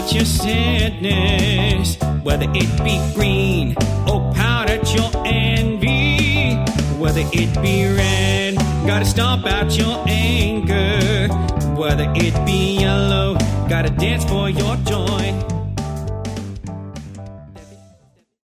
out your sadness, whether it be green or pout at your envy, whether it be red, gotta stomp out your anger, whether it be yellow, gotta dance for your joy.